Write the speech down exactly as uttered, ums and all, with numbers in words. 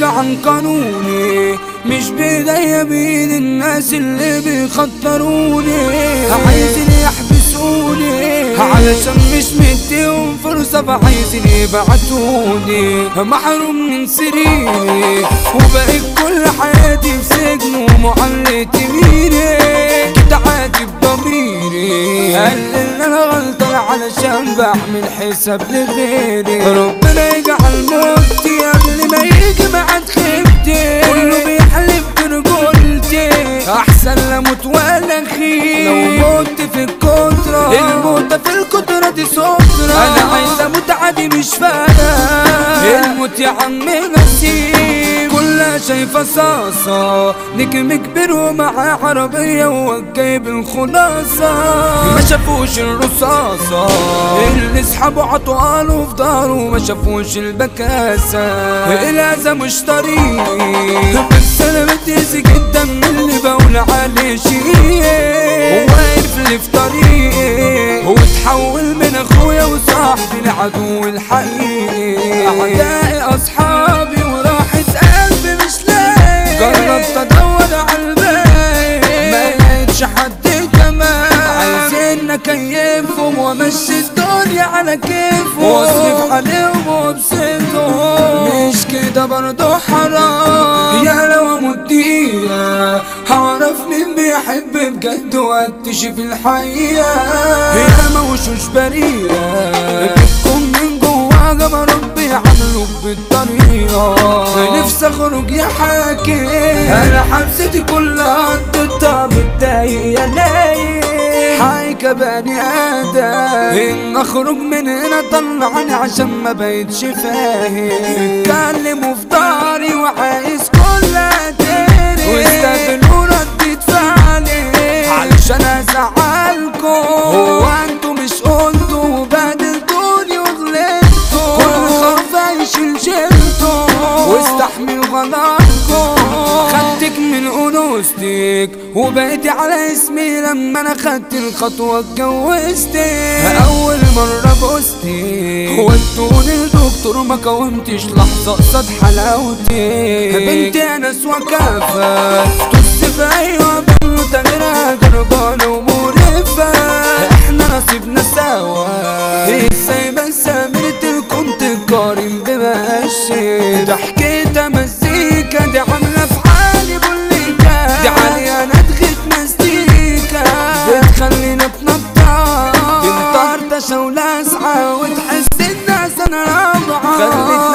ارجع عن قانوني، مش بايديا بين الناس اللي بيخطروني، عايزين يحبسوني علشان مش مديهم فرصة، فعايزين يبعتوني محروم من سريري، وبقيت كل حياتي في سجن ومعلق يميني، كنت عاتب ضميري قال ان انا غلطان علشان بعمل حساب لغيري، ربنا يجعل موتي قبل ما يجي معاد خيبتي، كله بيحلف برجولتي احسن لموت ولا خيب، لو مت في الكترة الموت في الكترة دي سترة، انا عايز اموت عادي مش فارقة، الموت يا عم نسيب، كلها شايفة صاصة نجم كبير ومعاه عربية وجايب الخلاصة، ما شافوش الرصاصة اللي اصحابه عطوانه في داره، ما شافوش البكاسة الأذى مش طريق، بس انا بتأذي جدا من اللي بقول عليه شيء، وواقف لي في طريقي وتحول من اخويا وصاحبي لعدو الحقيقي، اعدائي اصحابي وراحت قلبي مش لاقي، جربت ادور على الباقي ما لقيتش حد كمان، عايزين اكيفهم وامشي الدنيا على كيفهم واصرف عليهم وابسطهم، مش كده برضه حرام، يا لو اموت دقيقة هعرف مين بيحب بجد واكتشف الحقيقة، يا ما وشوش بريئة بتكون من جواها ما ربي عملوا بالطريقة، نفسي اخرج يا حاكم انا حبستي كلها قضيتها متضايق يا نايم، حايك بني ادم ان اخرج من هنا طلعني عشان ما بقتش فاهم، اتكلموا في داري وعايز كلها تاني واستقبلوا ردة فعلي علشان ازعلكم، هو انتوا مش قلتوا وبهدلتوني وغلطتوا، كل خرفة يشيل شيلته واستحمل غلطكم، خدتك من انوثتك وبقيتي على اسمي لما انا خدت الخطوة اتجوزتك، اول مرة بوستك ودوني الدكتور ما قاومتش لحظة قصاد حلاوتك، بنتي انس وكافة طز في ايوه بنو تغيرها جربانة ومرفة، احنا نصيبنا سوا ازاي بس امرت كنت قارن بمشي، ضحكتها مزيكا دي عاملة في حالي بوليكا، دي عالية ندغت مزيكا بتخلينا بنطار، دي مطرطشة ولاسعة وتحس الناس انا رابعة،